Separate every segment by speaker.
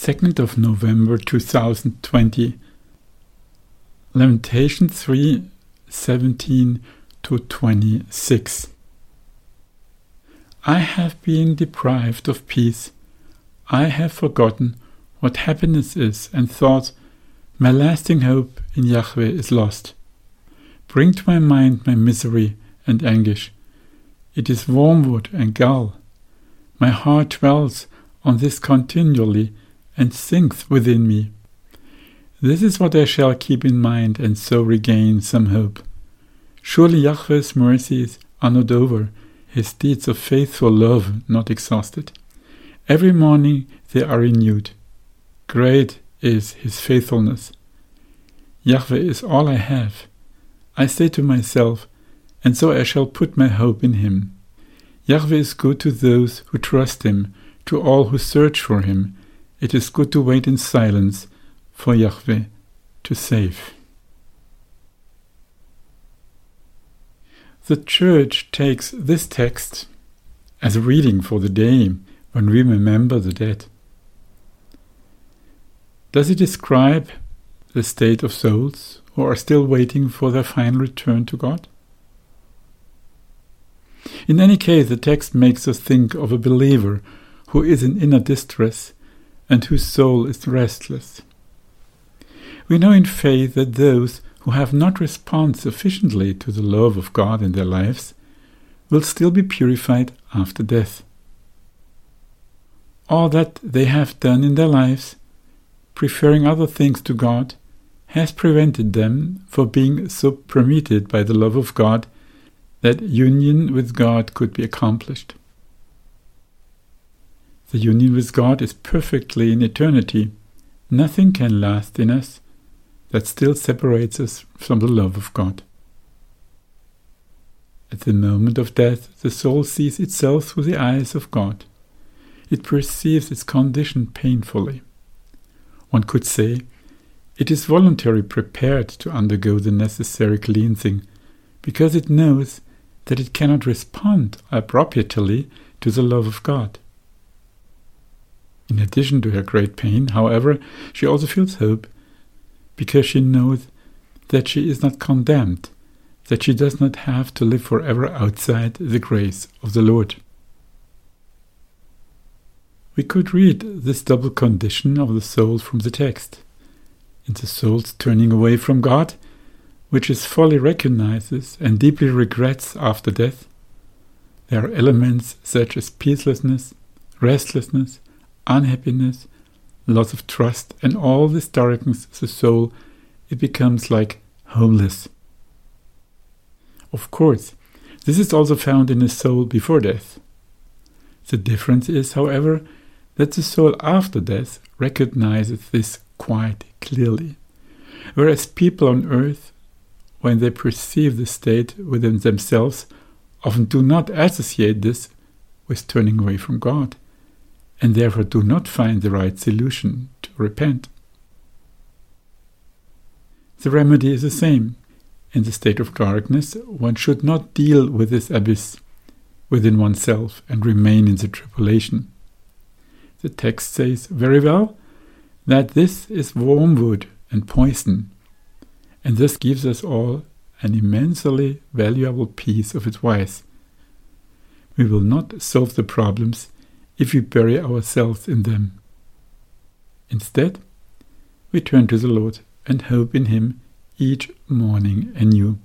Speaker 1: 2nd of November 2020. Lamentations 3:17-26. I have been deprived of peace. I have forgotten what happiness is and thought, my lasting hope in Yahweh is lost. Bring to my mind my misery and anguish. It is wormwood and gall. My heart dwells on this continually and sinks within me. This is what I shall keep in mind and so regain some hope. Surely Yahweh's mercies are not over, his deeds of faithful love not exhausted. Every morning they are renewed. Great is his faithfulness. Yahweh is all I have. I say to myself, and so I shall put my hope in him. Yahweh is good to those who trust him, to all who search for him. It is good to wait in silence for Yahweh to save. The Church takes this text as a reading for the day when we remember the dead. Does it describe the state of souls who are still waiting for their final return to God? In any case, the text makes us think of a believer who is in inner distress and whose soul is restless. We know in faith that those who have not responded sufficiently to the love of God in their lives will still be purified after death. All that they have done in their lives, preferring other things to God, has prevented them from being so permitted by the love of God that union with God could be accomplished. The union with God is perfectly in eternity. Nothing can last in us that still separates us from the love of God. At the moment of death, the soul sees itself through the eyes of God. It perceives its condition painfully. One could say, it is voluntarily prepared to undergo the necessary cleansing, because it knows that it cannot respond appropriately to the love of God. In addition to her great pain, however, she also feels hope, because she knows that she is not condemned, that she does not have to live forever outside the grace of the Lord. We could read this double condition of the soul from the text. In the soul's turning away from God, which it fully recognizes and deeply regrets after death, there are elements such as peacelessness, restlessness, unhappiness, loss of trust, and all this darkens the soul. It becomes like homeless. Of course, this is also found in the soul before death. The difference is, however, that the soul after death recognizes this quite clearly, whereas people on earth, when they perceive the state within themselves, often do not associate this with turning away from God, and therefore do not find the right solution to repent. The remedy is the same. In the state of darkness, one should not deal with this abyss within oneself and remain in the tribulation. The text says very well that this is wormwood and poison, and this gives us all an immensely valuable piece of advice. We will not solve the problems if we bury ourselves in them. Instead, we turn to the Lord and hope in him each morning anew.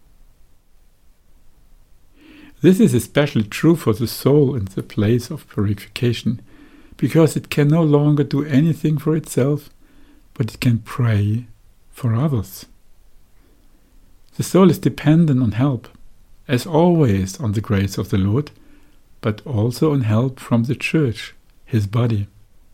Speaker 1: This is especially true for the soul in the place of purification, because it can no longer do anything for itself, but it can pray for others. The soul is dependent on help, as always on the grace of the Lord, but also on help from the Church, his body.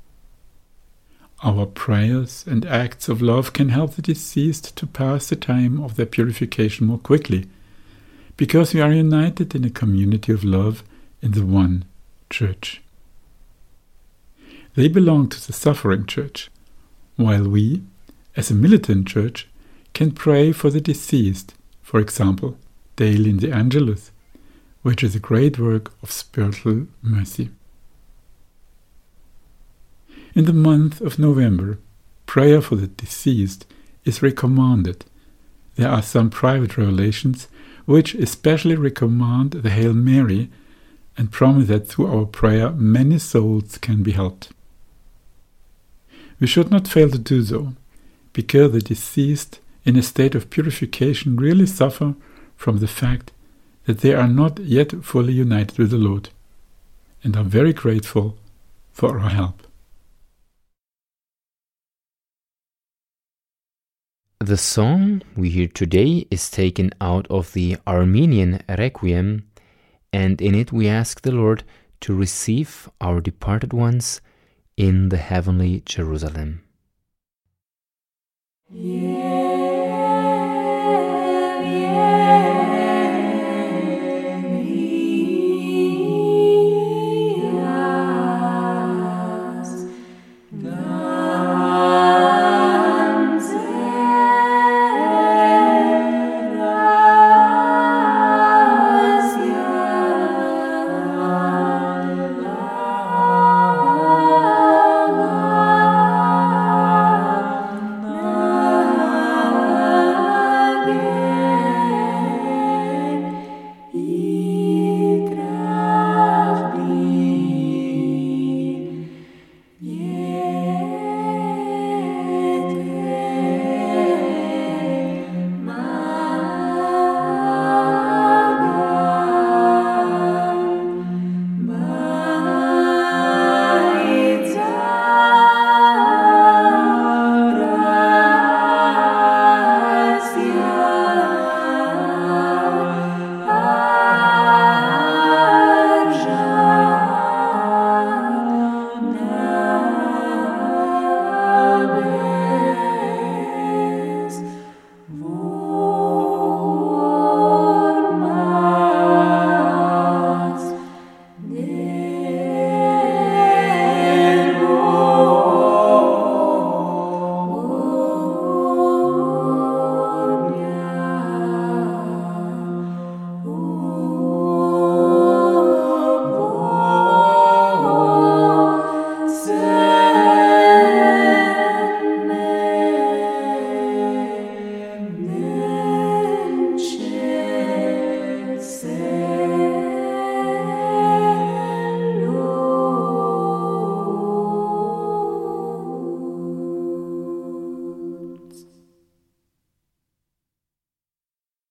Speaker 1: Our prayers and acts of love can help the deceased to pass the time of their purification more quickly, because we are united in a community of love in the one Church. They belong to the suffering Church, while we, as a militant Church, can pray for the deceased, for example, daily in the Angelus, which is a great work of spiritual mercy. In the month of November, prayer for the deceased is recommended. There are some private revelations which especially recommend the Hail Mary and promise that through our prayer many souls can be helped. We should not fail to do so, because the deceased in a state of purification really suffer from the fact that they are not yet fully united with the Lord, and are very grateful for our help.
Speaker 2: The song we hear today is taken out of the Armenian Requiem, and in it we ask the Lord to receive our departed ones in the heavenly Jerusalem.
Speaker 3: Yeah.